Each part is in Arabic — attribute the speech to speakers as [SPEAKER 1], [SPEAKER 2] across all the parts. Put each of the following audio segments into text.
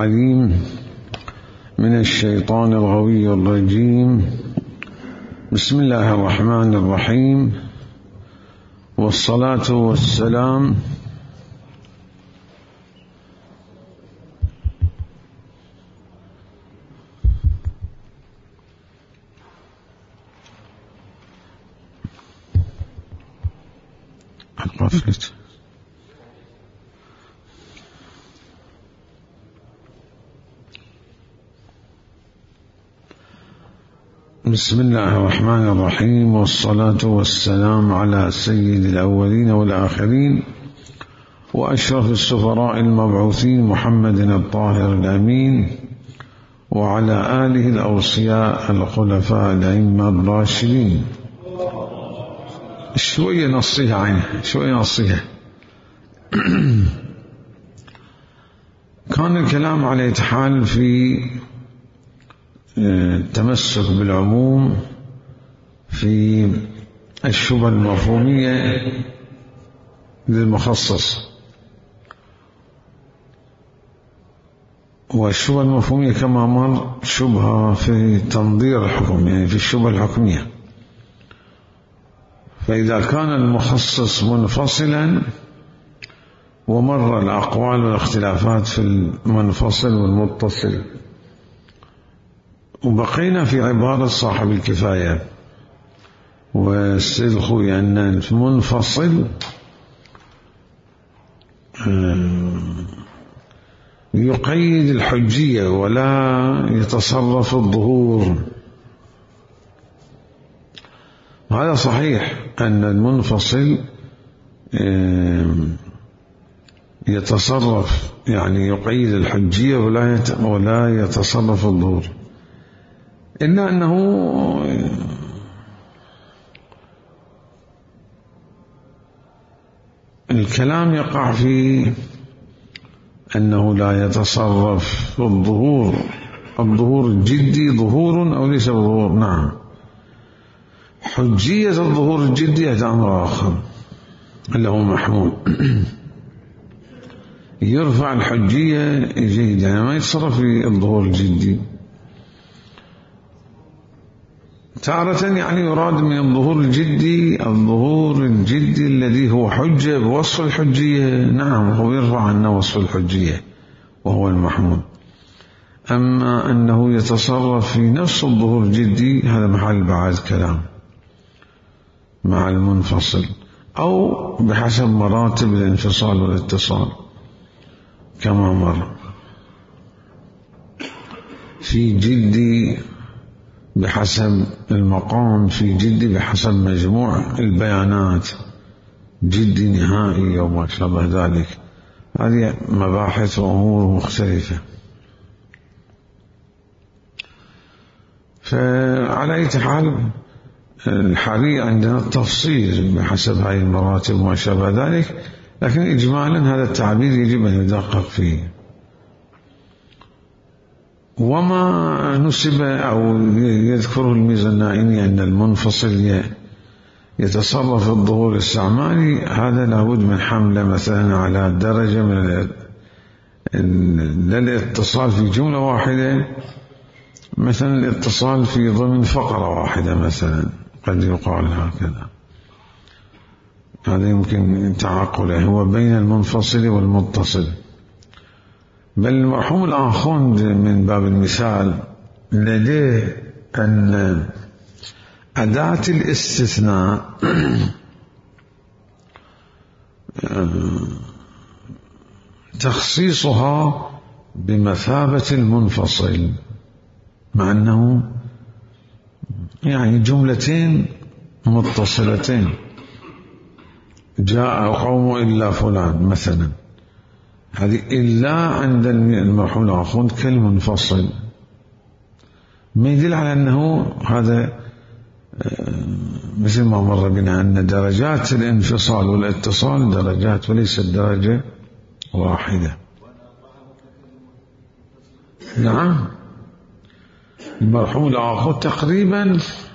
[SPEAKER 1] العليم من الشيطان الغوي الرجيم. بسم الله الرحمن الرحيم، والصلاة والسلام بسم الله الرحمن الرحيم، والصلاة والسلام على سيد الأولين والآخرين وأشرف السفراء المبعوثين محمد الطاهر الأمين، وعلى آله الأوصياء الخلفاء الأئمة الراشدين. شوية نصيحة عنه، شوية نصيحة. كان الكلام على إتحال في التمسك بالعموم في الشبهة المفهومية للمخصص، والشبهة المفهومية كما مر شبهة في تنظير الحكم، يعني في الشبهة الحكمية. فإذا كان المخصص منفصلا ومر الأقوال والاختلافات في المنفصل والمتصل، وبقينا في عبارة صاحب الكفاية والسيد الخوي أن المنفصل يقيد الحجية ولا يتصرف الظهور. هذا صحيح أن المنفصل يتصرف، يعني يقيد الحجية ولا يتصرف الظهور، إلا أنه الكلام يقع في أنه لا يتصرف الظهور. الظهور الجدي ظهور أو ليس ظهور؟ نعم. حجية الظهور الجدي هذا أمر آخر اللي هو محمول. يرفع الحجية جيدا، يعني ما يتصرف في الظهور الجدي. تارة يعني يراد من الظهور الجدي الظهور الجدي الذي هو حجة بوصف الحجية، نعم، هو يرفع عنه وصف الحجية وهو المحمول. أما أنه يتصرف في نفس الظهور الجدي هذا محل بعد كلام مع المنفصل، أو بحسب مراتب الانفصال والاتصال كما مر. في جدي بحسب المقام، في جدي بحسب مجموع البيانات، جدي نهائي أو ما شابه ذلك. هذه مباحث وأمور مختلفة. فعلى أي حال الحري عندنا التفصيل بحسب هذه المراتب وما شابه ذلك، لكن إجمالا هذا التعبير يجب أن يدقق فيه. وما نسب أو يذكره الميزانائي أن المنفصل يتصرف الظهور الاستعمالي، هذا لابد من حمله مثلا على درجة من الاتصال في جملة واحدة، مثلا الاتصال في ضمن فقرة واحدة مثلا، قد يقال هكذا. هذا يمكن تعقله، هو بين المنفصل والمتصل. بل المرحوم الآخوند من باب المثال لديه أن أداة الاستثناء تخصيصها بمثابة المنفصل، مع أنه يعني جملتين متصلتين، جاء قوم إلا فلان مثلا، هذه إلا عند المرحوم الآخوند كالمنفصل، ما يدل على أنه هذا مثل ما مر بنا أن درجات الانفصال والاتصال درجات وليست درجة واحدة. نعم، المرحوم الآخوند تقريبا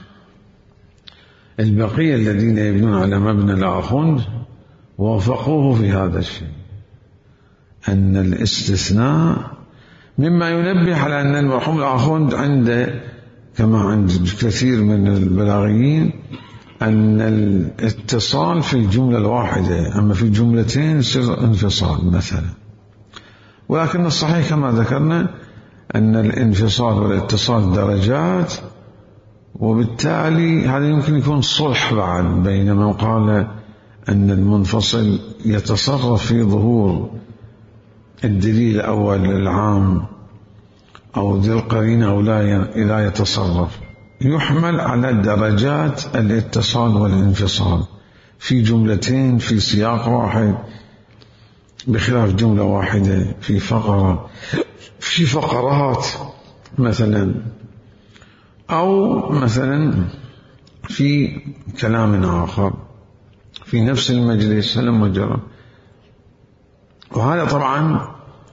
[SPEAKER 1] البقية الذين يبنون على مبنى الآخوند وافقوه في هذا الشيء، أن الاستثناء مما ينبه على أن المرحوم الآخوند عنده كما عند كثير من البلاغيين أن الاتصال في الجملة الواحدة، أما في الجملتين يصير انفصال مثلا. ولكن الصحيح كما ذكرنا أن الانفصال والاتصال درجات، وبالتالي هذا يمكن يكون صلح بعد بين من قال أن المنفصل يتصرف في ظهور الدليل الأول العام أو ذي القرينة أو لا يتصرف. يحمل على درجات الاتصال والانفصال في جملتين في سياق واحد، بخلاف جملة واحدة في فقرة في فقرات مثلا، أو مثلا في كلام آخر في نفس المجلس هلم وجرى. وهذا طبعا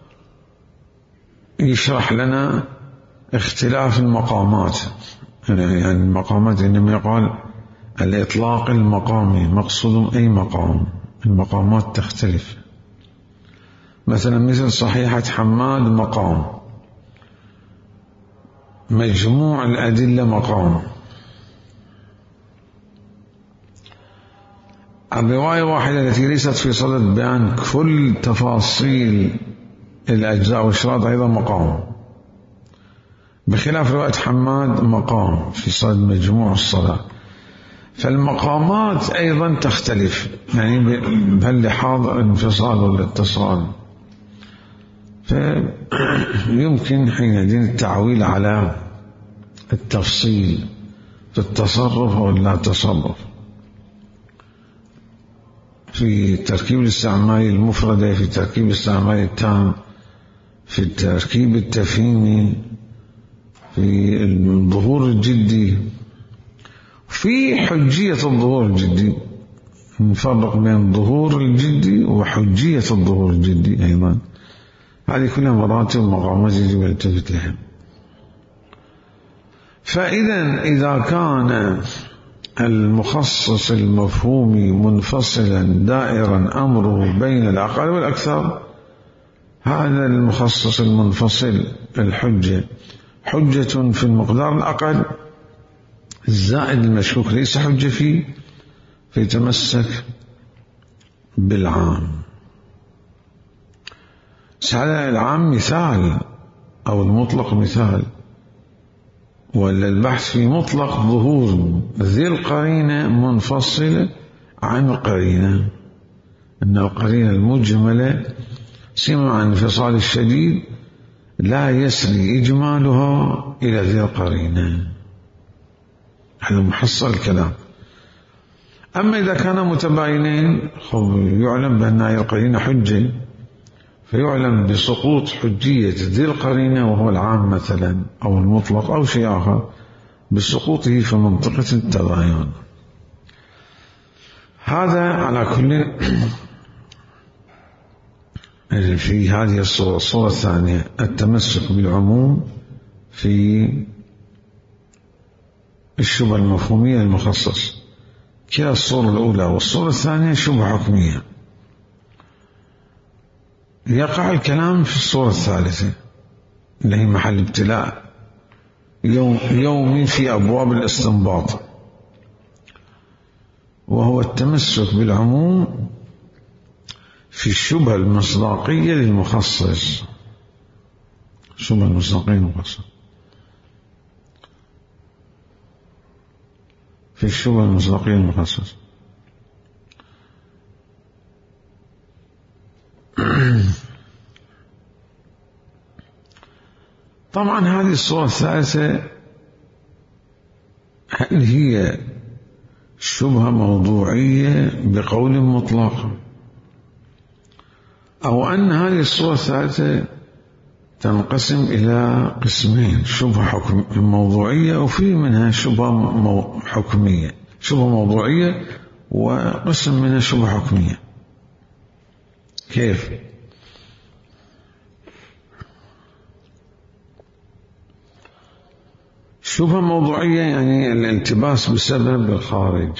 [SPEAKER 1] يشرح لنا اختلاف المقامات. يعني المقامات إنما يقال الإطلاق المقامي، مقصود أي مقام، المقامات تختلف. مثلا مثل صحيحة حماد مقام، مجموع الأدلة مقام. الرواية واحدة التي ليست في صدد بيان كل تفاصيل الأجزاء والشراط أيضا مقام، بخلاف رواية حماد مقام في صدد مجموع الصلاة. فالمقامات أيضا تختلف، يعني بهاللحاظ الانفصال والاتصال. فيمكن حينئذ التعويل على التفصيل في التصرف أو لا تصرف، في تركيب الاستعمالي المفردة، في تركيب الاستعمالي التام، في التركيب التفهيمي، في الظهور الجدي، في حجية الظهور الجدي. نفرق بين الظهور الجدي وحجية الظهور الجدي أيضا. هذه كلها مراتب ومقامات يجب أن نلتفت لها. إذا كان المخصص المفهومي منفصلا دائرا أمره بين الأقل والأكثر، هذا المخصص المنفصل الحجة حجة في المقدار الأقل الزائد المشكوك ليس حجة فيه، فيتمسك بالعام. على العام مثال أو المطلق مثال، ولا البحث في مطلق ظهور ذي القرينة منفصلة عن القرينة، أن القرينة المجملة سمع عن انفصال الشديد لا يسري إجمالها إلى ذي القرينة. هذا محصل الكلام. أما إذا كان متباينين يعلم بأن هذه القرينة حجة، فيعلم بسقوط حجية ذي القرينة وهو العام مثلا أو المطلق أو شيء آخر بسقوطه في منطقة التباين. هذا على كل في هذه الصورة الثانية التمسك بالعموم في الشبهة المفهومية المخصص. كلا الصورة الأولى والصورة الثانية شبهة حكمية. يقع الكلام في الصورة الثالثة اللي هي محل ابتلاء يومي في أبواب الاستنباط، وهو التمسك بالعموم في الشبهة المصداقية للمخصص. الشبهة المصداقية للمخصص في الشبهة المصداقية للمخصص. طبعا هذه الصورة الثالثة هل هي شبهة موضوعية بقول مطلق، أو أن هذه الصورة الثالثة تنقسم إلى قسمين: شبهة موضوعية وفي منها شبهة حكمية، شبهة موضوعية وقسم منها شبهة حكمية. كيف؟ شبهة موضوعية يعني الالتباس بسبب الخارج،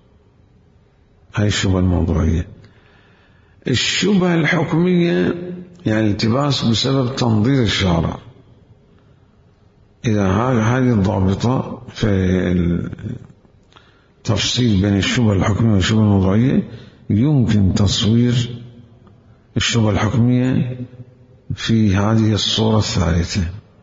[SPEAKER 1] هاي الشبهة الموضوعية. الشبهة الحكمية يعني التباس بسبب تنظير الشارع. إذا هذه الضابطة في التفصيل بين الشبهة الحكمية والشبهة الموضوعية، يمكن تصوير الشبهة الحكمية في هذه الصورة الثالثة: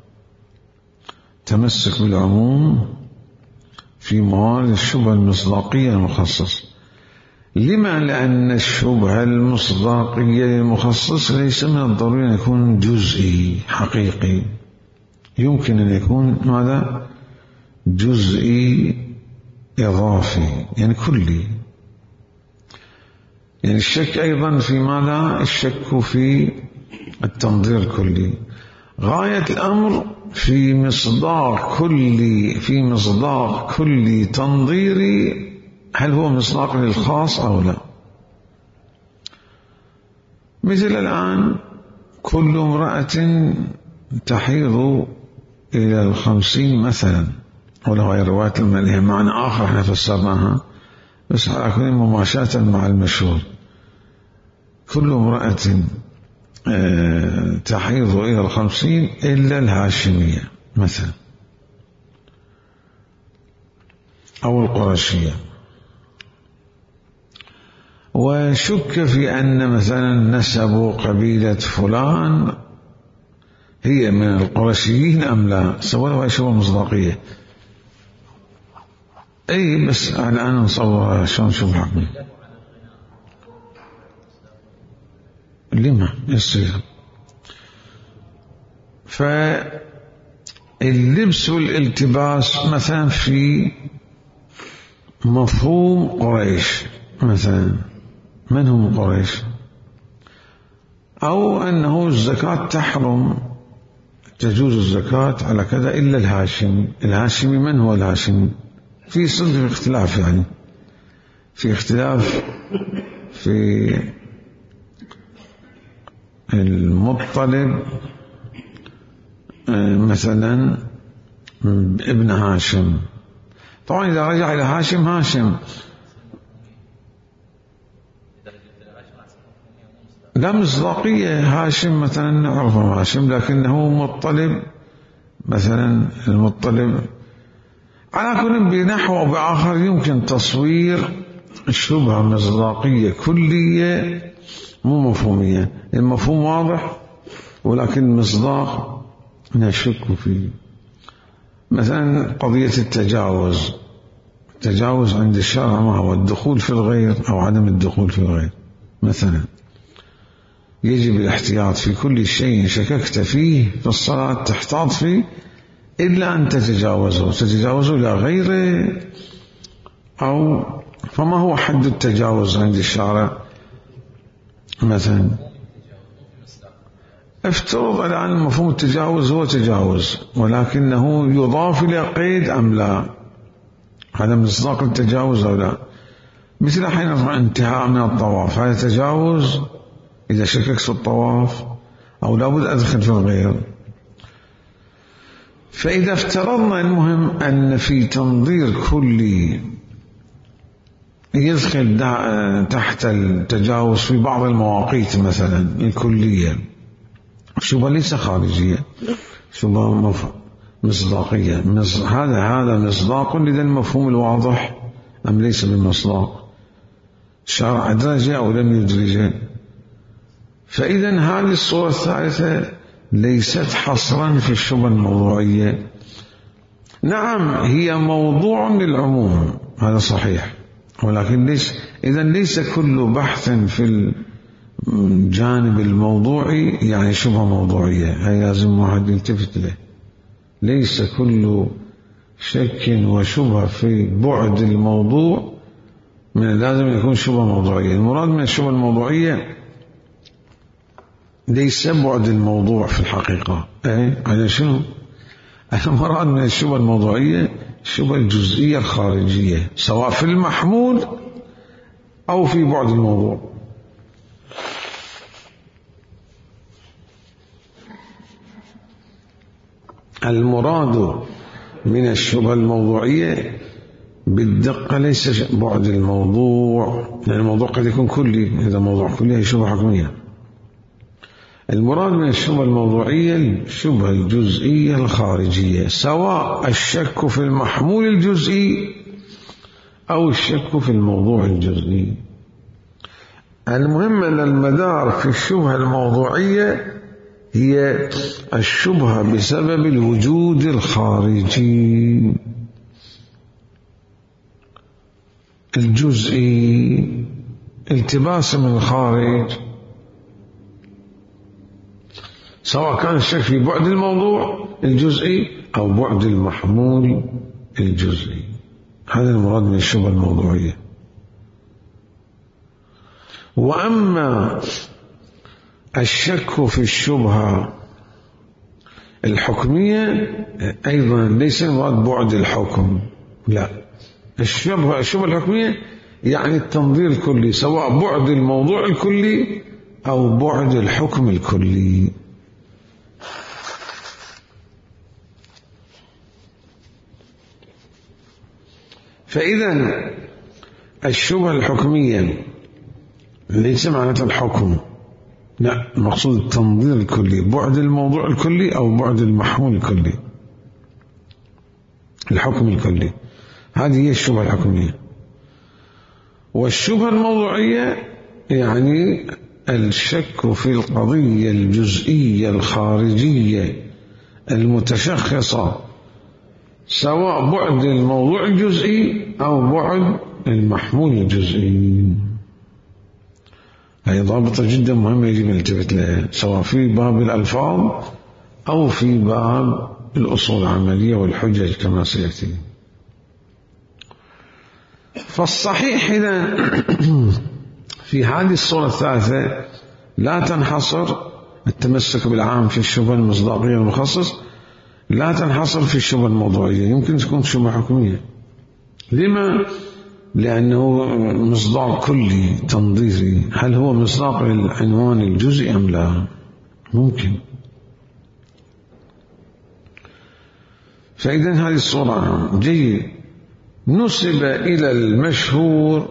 [SPEAKER 1] تمسك بالعموم في موارد الشبهة المصداقية المخصص. لما؟ لأن الشبهة المصداقية للمخصص ليس من الضروري أن يكون جزئي حقيقي، يمكن أن يكون ماذا؟ جزئي إضافي، يعني كلي. يعني الشك أيضا في ماذا؟ الشك في التنظير الكلي. غاية الأمر في مصداق كلي تنظيري، هل هو مصداق للخاص أو لا؟ مثل الآن كل امرأة تحيض إلى 50 مثلا، ولو هي رواية المليئة معنى آخر احنا فسرناها، بس على كل مماشاة مع المشهور. كل امرأة تحيض إلى 50 إلا الهاشمية مثلا أو القرشية، وشك في أن مثلا نسب قبيلة فلان هي من القرشيين أم لا، سواء شبه مصداقية. أي بس الآن نصور شلون شبه حكمية. لما يصير؟ فاللبس والالتباس مثلا في مفهوم قريش مثلا، من هم قريش؟ أو أنه الزكاة تحرم، تجوز الزكاة على كذا إلا الهاشمي. الهاشمي من هو الهاشمي؟ في صدق اختلاف، يعني في اختلاف في المطلب مثلا ابن هاشم. طبعا إذا رجع إلى هاشم لا مصداقية. هاشم مثلا نعرف هاشم، لكنه مطلب مثلا، المطلب على كل بنحو أو بآخر يمكن تصوير الشبهة مصداقية كلية مو مفهومية. المفهوم واضح ولكن المصداق نشك فيه. مثلا قضية التجاوز عند الشرع ما هو؟ الدخول في الغير أو عدم الدخول في الغير. مثلا يجب الاحتياط في كل شيء شككت فيه في الصلاة، تحتاط فيه إلا أن تتجاوزه إلى غيره. أو فما هو حد التجاوز عند الشارع؟ مثلا افترض الآن مفهوم التجاوز هو تجاوز، ولكنه يضاف إلى قيد أم لا، هذا مصداق التجاوز أو لا. مثل حين انتهاء من الطواف، هذا تجاوز إذا شككت في الطواف، أو لابد أدخل في الغير. فإذا افترضنا المهم أن في تنظير كلي يدخل تحت التجاوز في بعض المواقيت مثلا الكلية، شبهة ليس خارجية، شبهة مصداقية. هذا مصداق لذا المفهوم الواضح أم ليس بمصداق؟ الشرع أدرجه أو لم يدرجه؟ فإذا هذه الصورة الثالثة ليست حصرا في الشبهة الموضوعية. نعم هي موضوع للعموم، هذا صحيح، ولكن ليس كل بحث في الجانب الموضوعي يعني شبهة موضوعية. هي لازم واحد يلتفت له. ليس كل شك وشبهة في بعد الموضوع من اللازم يكون شبهة موضوعية. المراد من الشبهة الموضوعية ليس بعد الموضوع في الحقيقة. على شنو؟ المراد من الشبهة الموضوعية الشبهة الجزئية الخارجية، سواء في المحمول أو في بعد الموضوع. المراد من الشبهة الموضوعية بالدقة ليس بعد الموضوع، لأن الموضوع قد يكون كلي. إذا موضوع كلي هي شبهة حكمية. المراد من الشبهة الموضوعية الشبهة الجزئية الخارجية، سواء الشك في المحمول الجزئي أو الشك في الموضوع الجزئي. المهم أن المدار في الشبهة الموضوعية هي الشبهة بسبب الوجود الخارجي الجزئي، التباس من الخارج، سواء كان الشك في بعد الموضوع الجزئي أو بعد المحمول الجزئي. هذا المراد من الشبهة الموضوعية. وأما الشك في الشبهة الحكمية أيضا ليس المراد بعد الحكم، لا، الشبهة الحكمية يعني التنظير الكلي، سواء بعد الموضوع الكلي أو بعد الحكم الكلي. فإذا الشبهة الحكمية ليس معناتها الحكم، لا، المقصود التنظير الكلي، بعد الموضوع الكلي أو بعد المحمول الكلي، الحكم الكلي. هذه هي الشبهة الحكمية. والشبهة الموضوعية يعني الشك في القضية الجزئية الخارجية المتشخصة، سواء بعد الموضوع الجزئي أو بعد المحمول الجزئي. هذه ضابطة جدا مهمة يجب أن نلتفت لها، سواء في باب الألفاظ أو في باب الأصول العملية والحجج كما سيأتي. فالصحيح إذا في هذه الصورة الثالثة لا تنحصر التمسك بالعام في الشبهة المصداقية المخصص، لا تنحصر في الشبهة الموضوعية، يمكن تكون شبهة حكمية. لما؟ لأنه مصداق كلي تنظيري. هل هو مصداق العنوان الجزئي أم لا؟ ممكن. فإذا هذه الصورة جيد. نسب إلى المشهور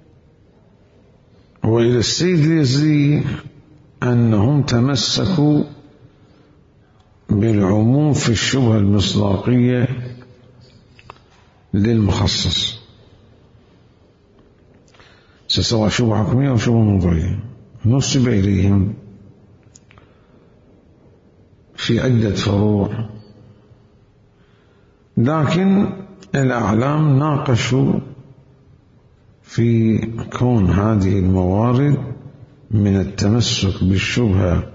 [SPEAKER 1] وإلى السيد اليزدي أنهم تمسكوا بالعموم في الشبهة المصداقية للمخصص، سواء شبهة حكمية أو شبهة موضوعية. نسب إليهم في عدة فروع، لكن الأعلام ناقشوا في كون هذه الموارد من التمسك بالشبهة،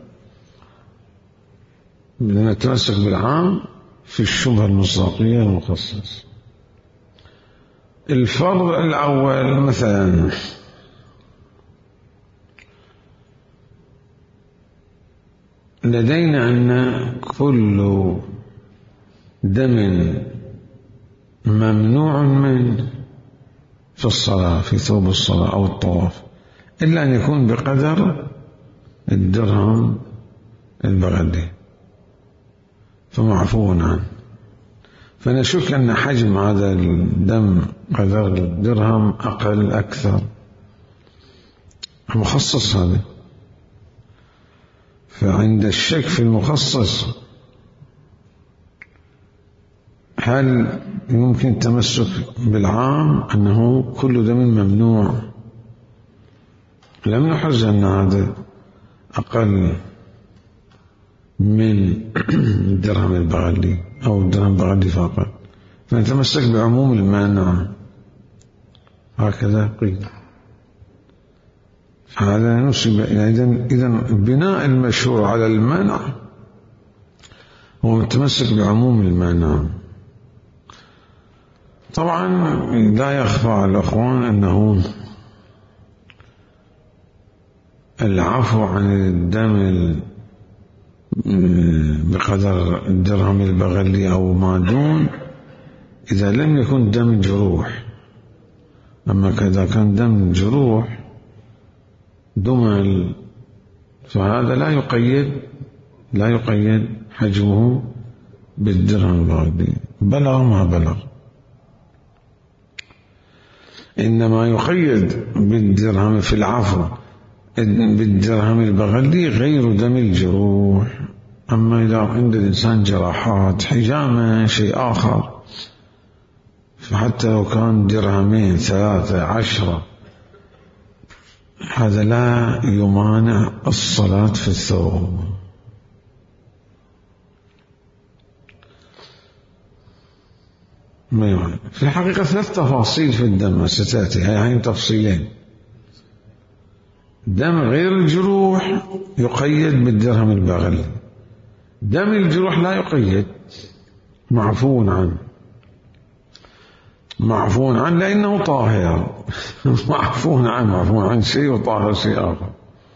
[SPEAKER 1] من التمسك بالعام في الشبهة المصداقية المخصص. الفرض الأول مثلا لدينا أن كل دم ممنوع من في الصلاة، في ثوب الصلاة أو الطواف، إلا أن يكون بقدر الدرهم البغلي فمعفو عنه. فنشك أن حجم هذا الدم قدر الدرهم أقل أكثر، مخصص هذا. فعند الشك في المخصص هل يمكن التمسك بالعام أنه كل دم ممنوع؟ لم نحرز أن هذا أقل من الدرهم البغلي أو الدرهم البغلي فقط، فنتمسك بعموم المانع، هكذا قيل. هذا نسب. إذن بناء المشهور على المانع هو التمسك بعموم المانع. طبعا لا يخفى على الأخوان أنه العفو عن الدم بقدر الدرهم البغلي أو ما دون إذا لم يكن دم جروح. أما كذا كان دم جروح دمل فهذا لا يقيد حجمه بالدرهم البغلي، بلغ ما بلغ. إنما يقيد بالدرهم في العفو بالدرهم البغلي غير دم الجروح. أما إذا عند الإنسان جراحات حجامة شيء آخر، فحتى لو كان درهمين 3 10 هذا لا يمانع الصلاة في الثوب. ما يمانع. في الحقيقة 3 تفاصيل في الدم ستأتي، يعني تفصيلين. دم غير الجروح يقيد بالدرهم البغلي، دم الجروح لا يقيد، معفو عنه، معفو عنه لأنه طاهر. معفو عن شيء وطاهر شيء آخر.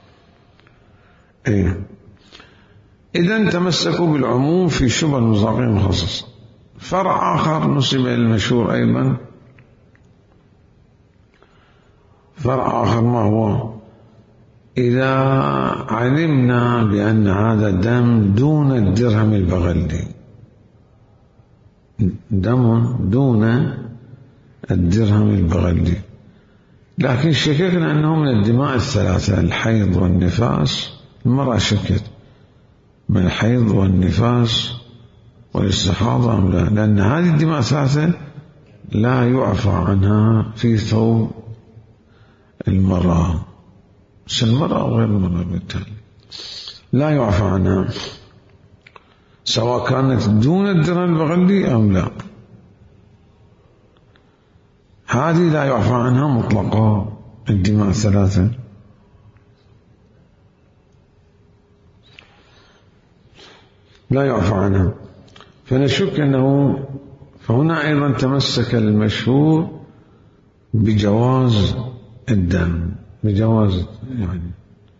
[SPEAKER 1] إذن تمسكوا بالعموم في شبه المصداقية المخصصة. فرع آخر نسب إلى المشهور أيضا، فرع آخر ما هو؟ إذا علمنا بأن هذا دم دون الدرهم البغلي، دم دون الدرهم البغلي، لكن شككنا أنه من الدماء 3، الحيض والنفاس. المرأة شكت من الحيض والنفاس والاستحاضة أم لا، لأن هذه الدماء 3 لا يعفى عنها في ثوب المرأة، المرأة أو غير المرأة، بالتالي لا يعفى عنها سواء كانت دون الدرهم البغلي أم لا. هذه لا يعفى عنها مطلقا، الدماء 3. لا يعفى عنها، فنشك أنه، فهنا أيضا تمسك المشهور بجواز الدم، بجواز يعني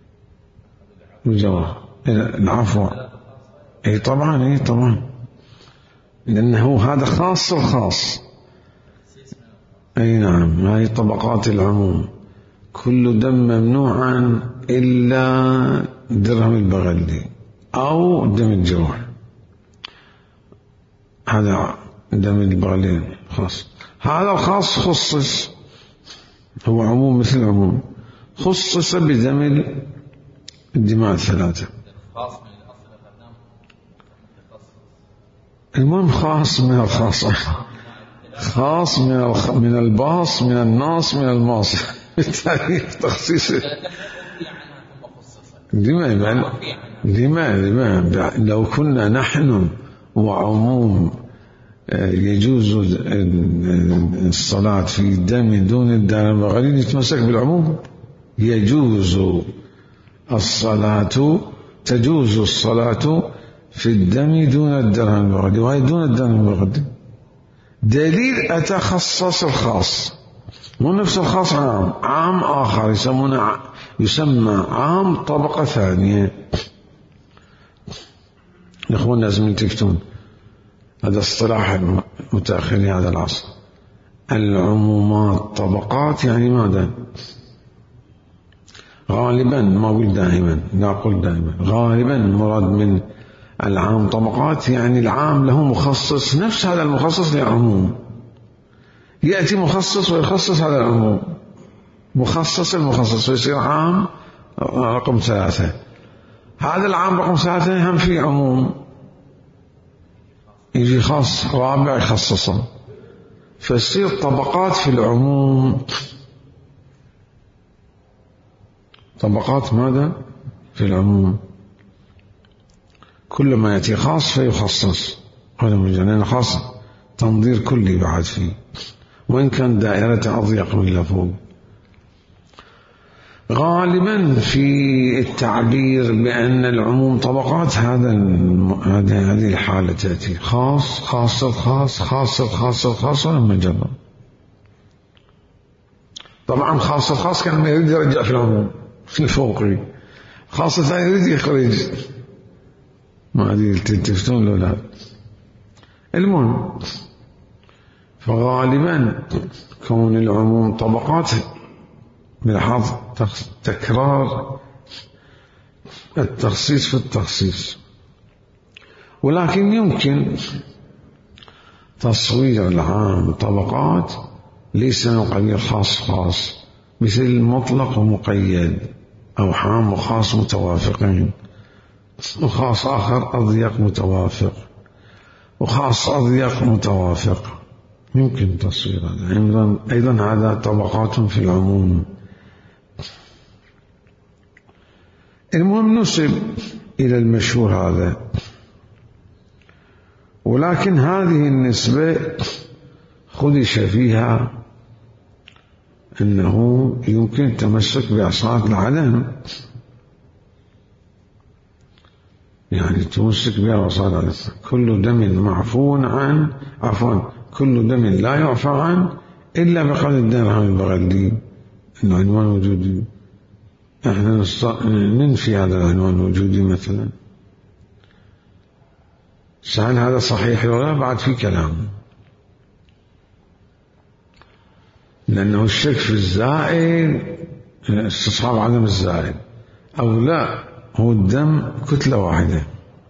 [SPEAKER 1] بجواز العفو. طبعا لأنه هذا خاص الخاص. نعم، هذه طبقات العموم. كل دم ممنوعا إلا درهم البغلي أو دم الجروح. هذا دم البغلي خاص، هذا الخاص خصص، هو عموم مثل عموم، خصص بدم الدماء 3. المهم خاص من الخاص، خاص من الباص، من الناص، من الماص. بالتالي تخصيص لما لو كنا نحن وعموم يجوز الصلاة في الدم دون الدرهم البغلي، نتمسك بالعموم. يجوز الصلاة، تجوز الصلاة في الدم دون الدرهم البغلي، وهي دون الدرهم البغلي. دليل أتخصص الخاص، مو نفس الخاص عام آخر يسمى عام طبقة ثانية. الأخوان لازم تكتون هذا اصطلاح متأخرين هذا العصر. العمومات طبقات، يعني ماذا؟ غالبا، ما أقول دائما، لا أقول دائما، غالبا مراد من العام طبقات، يعني العام له مخصص، نفس هذا المخصص لعموم، يأتي مخصص ويخصص هذا العموم، مخصص المخصص، ويصير عام رقم 3. هذا العام رقم 3 هم في عموم، يجي خاص رابع يخصصه، فتصير طبقات في العموم. طبقات ماذا؟ في العموم. كل ما يأتي خاص فيخصص، هذا من جنان خاص تنظير كلي بعد فيه، وإن كان دائرة أضيق من لفوق. غالبا في التعبير بأن العموم طبقات، هذه الحالة تأتي خاص خاص الخاص خاص الخاص الخاص، ولما جرى. طبعا خاص الخاص كان ما يريد يرجع في العموم الفوقي، خاص الثاني يريد يخرج، ما أدري تلتفتون له لا. المهم، فغالبا كون العموم طبقات بلاحظ تكرار التخصيص في التخصيص، ولكن يمكن تصوير العام طبقات ليس من قبيل خاص خاص، مثل مطلق ومقيد، أو عام وخاص متوافقين، وخاص آخر أضيق متوافق، وخاص أضيق متوافق، يمكن تصوير هذا. أيضا هذا طبقات في العموم. المهم نسب إلى المشهور هذا، ولكن هذه النسبة خدش فيها أنه يمكن التمسك بأصالة العدم، يعني تمسك بها وصالة كل دم معفو عن، عفوا كل دم لا يعفى عنه إلا بقدر الدرهم البغلي العنوان الوجودي. احنا ننفي هذا العنوان الوجودي مثلا، هل هذا صحيح ولا بعد في كلام؟ لأنه الشك في الزائد استصحاب عدم الزائد، أو لا هو الدم كتلة واحدة.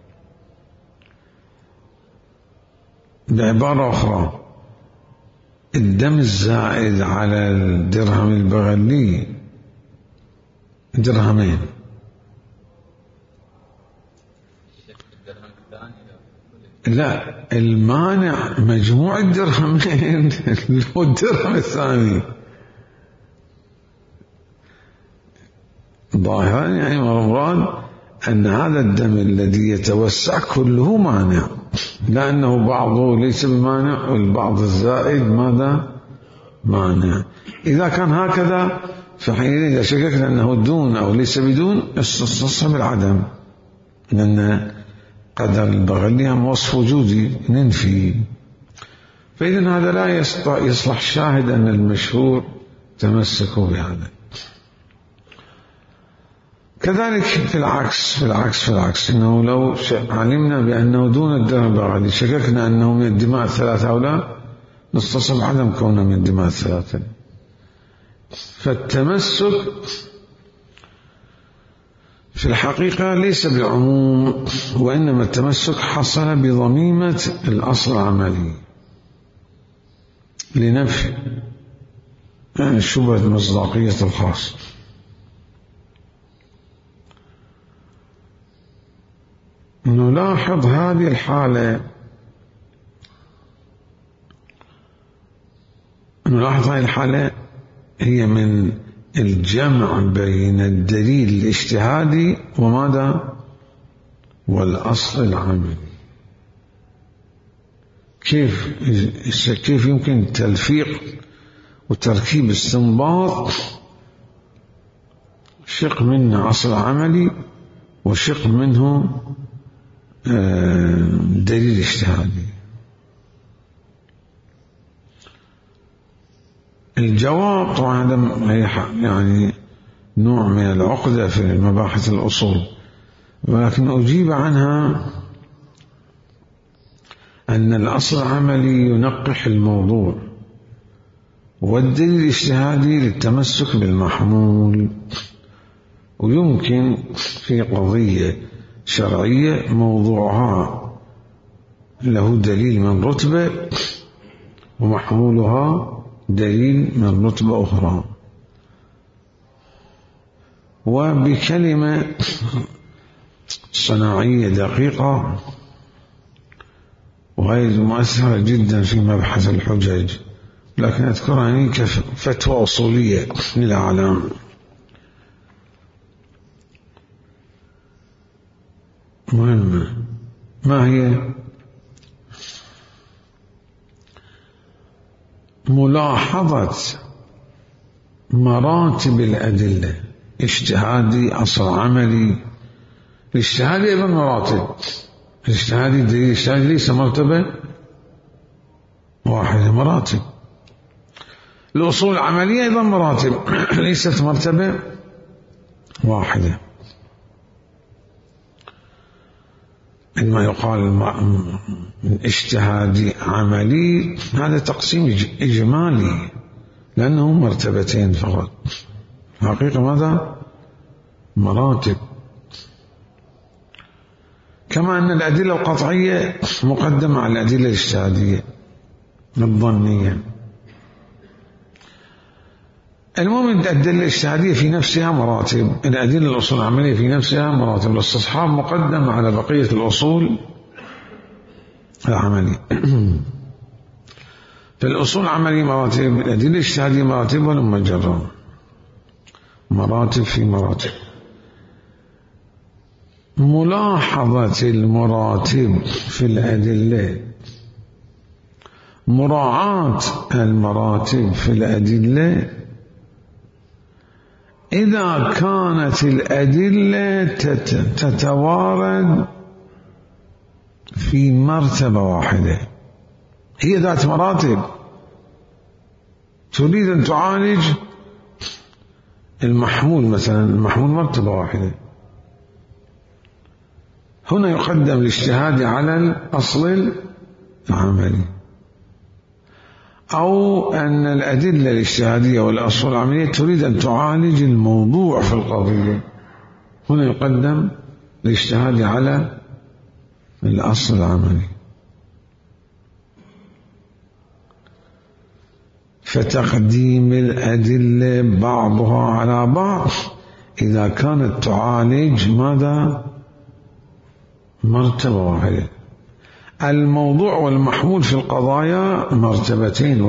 [SPEAKER 1] بعبارة أخرى، الدم الزائد على الدرهم البغلي درهمين، لا المانع مجموع الدرهمين هو الدرهم الثاني ظاهرا، يعني مراد أن هذا الدم الذي يتوسع كله مانع، لأنه بعضه ليس بمانع والبعض الزائد ماذا مانع. إذا كان هكذا فحينئذ إذا شككنا أنه دون أو ليس بدون استصحب العدم، لأن قدر البغلي هم وصف وجودي ننفي. فإذن هذا لا يصلح شاهد أن المشهور تمسكوا بهذا. كذلك في العكس إنه لو علمنا بأنه دون الدرهم البغلي شككنا أنه من الدماء الثلاثة أو لا، نستصحب عدم كونه من الدماء الثلاثة. فالتمسك في الحقيقة ليس بعموم، وإنما التمسك حصل بضميمة الأصل العملي لنفي يعني شبهة مصداقية الخاص. نلاحظ هذه الحالة، هي من الجمع بين الدليل الاجتهادي وماذا والأصل العملي. كيف يمكن تلفيق وتركيب استنباط شق منه أصل عملي وشق منه دليل اجتهادي. الجواب طبعا هذا يعني نوع من العقدة في مباحث الأصول، ولكن أجيب عنها أن الأصل العملي ينقح الموضوع، والدليل الاجتهادي للتمسك بالمحمول. ويمكن في قضية شرعية موضوعها له دليل من رتبة ومحمولها دليل من رتبة أخرى. وبكلمة صناعية دقيقة وغير مؤثرة جدا في مبحث الحجج، لكن أذكرها كفتوى أصولية للأعلام. مهمة، ما هي؟ ملاحظة مراتب الأدلة، اجتهادي أصل عملي. الاجتهادي أيضا مراتب، الاجتهادي الدليل الاجتهادي ليس مرتبة واحدة، مراتب. الأصول العملية أيضا مراتب ليست مرتبة واحدة. عندما يقال اجتهادي عملي هذا تقسيم إجمالي، لأنه مرتبتين فقط، حقيقة ماذا؟ مراتب. كما أن الأدلة القطعية مقدمة على الأدلة الاجتهادية الظنية. المهم الأدلة الاجتهادية في نفسها مراتب، الأدلة الأصول العملية في نفسها مراتب، الاستصحاب مقدم على بقية الأصول العملية. فالأصول العملية مراتب، الأدلة الاجتهادية مراتب، ولم مجرد مراتب في مراتب. ملاحظة المراتب في الأدلة، مراعاة المراتب في الأدلة إذا كانت الأدلة تتوارد في مرتبة واحدة، هي ذات مراتب، تريد أن تعالج المحمول مثلا، المحمول مرتبة واحدة، هنا يقدم الاجتهاد على الأصل العملي. أو أن الأدلة الاجتهادية والأصول العملية تريد أن تعالج الموضوع في القضية، هنا يقدم الاجتهاد على الأصل العملي. فتقديم الأدلة بعضها على بعض إذا كانت تعالج ماذا؟ مرتبة واحدة. الموضوع والمحمول في القضايا مرتبتين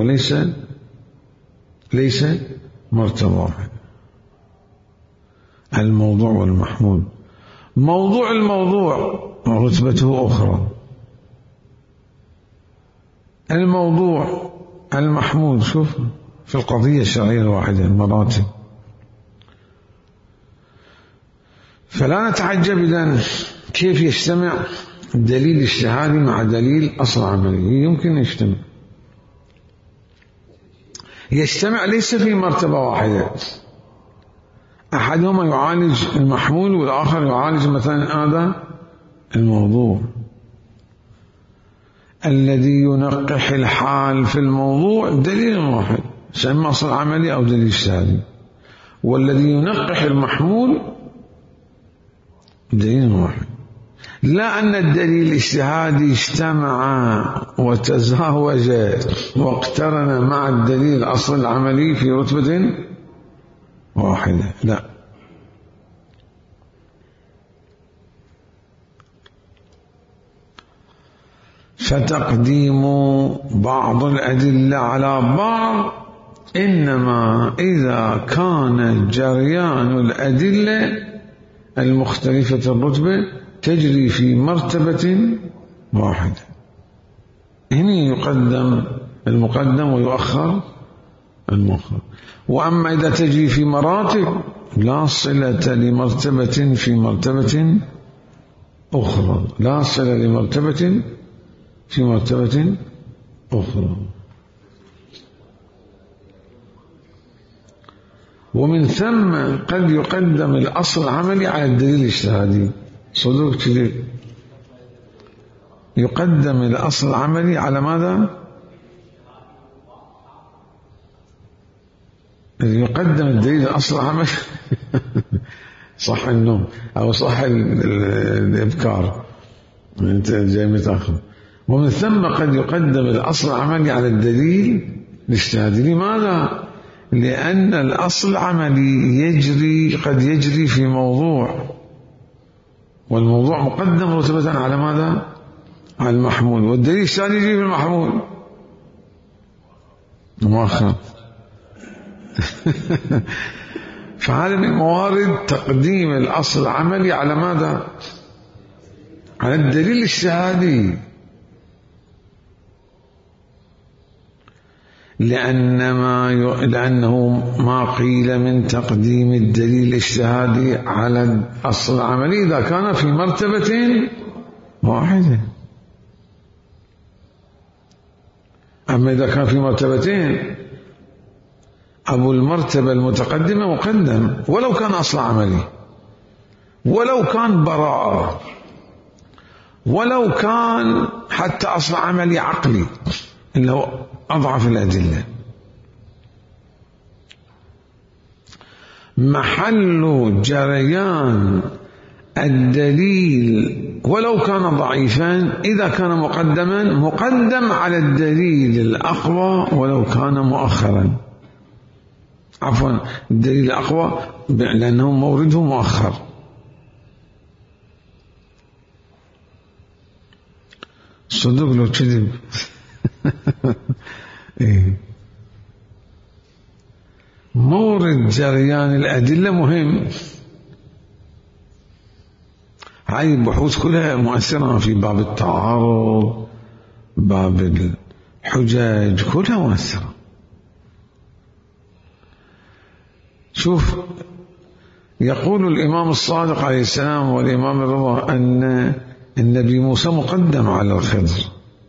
[SPEAKER 1] ليس مرتبة واحدة. الموضوع والمحمول، موضوع الموضوع رتبته أخرى، الموضوع المحمول شوف في القضية الشرعية الواحدة مراتب. فلا نتعجب إذن كيف يجتمع دليل اجتهادي مع دليل أصل عملي، يمكن يجتمع ليس في مرتبة واحدة، أحدهما يعالج المحمول والآخر يعالج مثلا هذا الموضوع. الذي ينقح الحال في الموضوع دليل واحد، سمى أصل عملي أو دليل اجتهادي، والذي ينقح المحمول دليل واحد. لا أن الدليل الاجتهادي اجتمع وتزاوج واقترن مع الدليل الأصل العملي في رتبة واحدة، لا. فتقديم بعض الأدلة على بعض إنما إذا كان جريان الأدلة المختلفة الرتبة تجري في مرتبة واحدة، هنا يقدم المقدم ويؤخر المؤخر. وأما إذا تجري في مراتب لا صلة لمرتبة في مرتبة أخرى، لا صلة لمرتبة في مرتبة أخرى. ومن ثم قد يقدم الأصل العملي على الدليل الاجتهادي، صدق كذا يقدم الأصل العملي على ماذا؟ يقدم الدليل الأصل العملي صح النوم أو صح الإبكار، أنت جاي متأخر. ومن ثم قد يقدم الأصل العملي على الدليل الاجتهادي. لماذا؟ لأن الأصل العملي قد يجري في موضوع، والموضوع مقدم رتبة على ماذا؟ على المحمول، والدليل الاجتهادي يجري في المحمول مؤخر. فهذا من موارد تقديم الأصل العملي على ماذا؟ على الدليل الاجتهادي، لأنه ما قيل من تقديم الدليل الاجتهادي على الأصل العملي إذا كان في مرتبة واحدة. أما إذا كان في مرتبتين أبو المرتبة المتقدمة مقدم ولو كان أصل عملي، ولو كان براءة، ولو كان حتى أصل عملي عقلي اللي هو أضعف الأدلة. محل جريان الدليل ولو كان ضعيفا إذا كان مقدما مقدم على الدليل الأقوى ولو كان مؤخرا. عفوا الدليل الأقوى لأنه مورده مؤخر. صدق لو كذب. مورد جريان الأدلة مهم. هاي البحوث كلها مؤثرة في باب التعارض، باب الحجج، كلها مؤثرة. شوف، يقول الإمام الصادق عليه السلام والإمام الرضا أن النبي موسى مقدم على الخضر،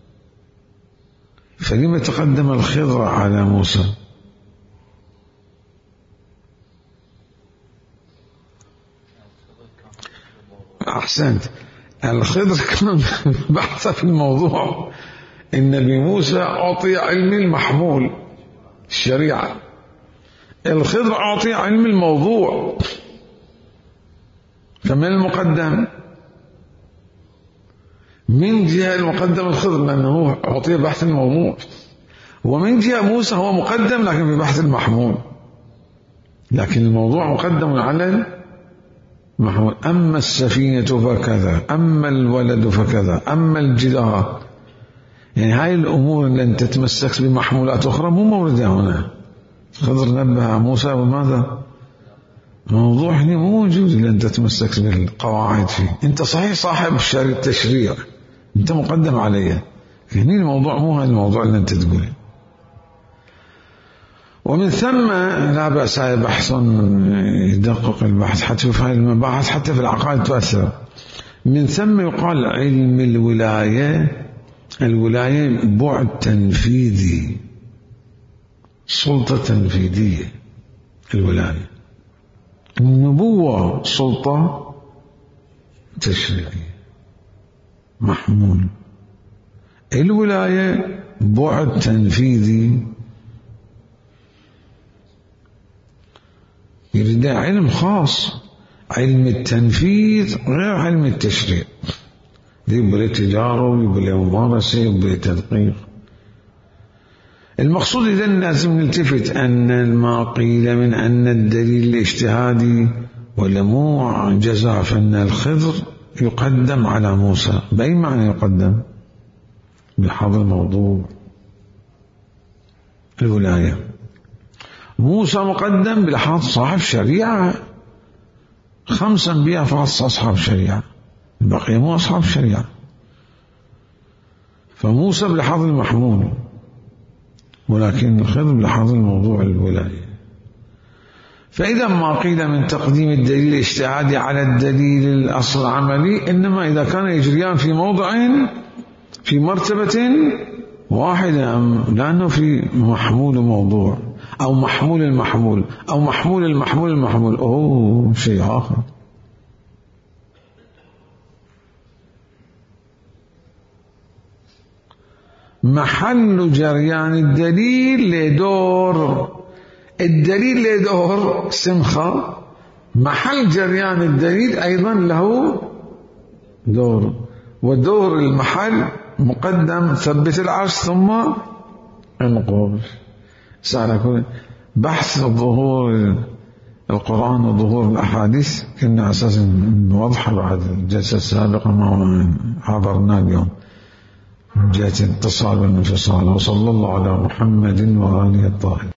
[SPEAKER 1] فلما تقدم الخضر على موسى؟ أحسنت، الخضر كان بحث في الموضوع. النبي موسى أعطي علم المحمول الشريعة، الخضر أعطي علم الموضوع. فمن المقدم؟ من جهة المقدم الخضر لأنه أعطي بحث الموضوع، ومن جهة موسى هو مقدم لكن في بحث المحمول، لكن الموضوع مقدم على المحمول. أما السفينة فكذا، أما الولد فكذا، أما الجدار، يعني هاي الأمور لن تتمسك بمحمولات أخرى مو موردة هنا. خضر نبه موسى وماذا؟ موضوع هنا مو موجود لن تتمسك بالقواعد فيه. أنت صحيح صاحب التشريع، أنت مقدم عليه، هنا الموضوع مو هذا الموضوع اللي أنت تقوله. ومن ثم لا بأس هذا بحث يدقق البحث حتى في هذه المباحث حتى في العقائد تؤثر. من ثم يقال علم الولاية بعد تنفيذي، سلطة تنفيذية. الولاية النبوة سلطة تشريعية محمول، الولاية بعد تنفيذي، يريد علم خاص. علم التنفيذ غير علم التشريع، يبقى تجارب، يبقى ممارسة، يبقى تدقيق. المقصود إذن لازم نلتفت أن ما قيل من أن الدليل الاجتهادي ولا مو جزاء، فإن الخضر يقدم على موسى. بأي معنى يقدم؟ بحظ الموضوع الولاية. موسى مقدم بلحاظ صاحب شريعة، 5 أنبياء فقط أصحاب شريعة، البقية مو أصحاب شريعة. فموسى بلحاظ المحمول، ولكن الخضر بلحاظ الموضوع الولاية. فإذا ما قيل من تقديم الدليل الاجتهادي على الدليل الأصل العملي، إنما إذا كان يجريان في موضع في مرتبة واحدة، لأنه في محمول موضوع أو محمول المحمول أو محمول المحمول المحمول، أوه شيء آخر. محل جريان الدليل لدور، الدليل لدور سمخة، محل جريان الدليل أيضا له دور، ودور المحل مقدم ثبت العرش ثم النقوش. سألكم بحث ظهور القرآن وظهور الأحاديث كنا أساسا واضحة بعد الجلسة السابقة ما عبرنا اليوم جاءت اتصال والانفصال. وصلى الله على محمد وآله الطاهرين.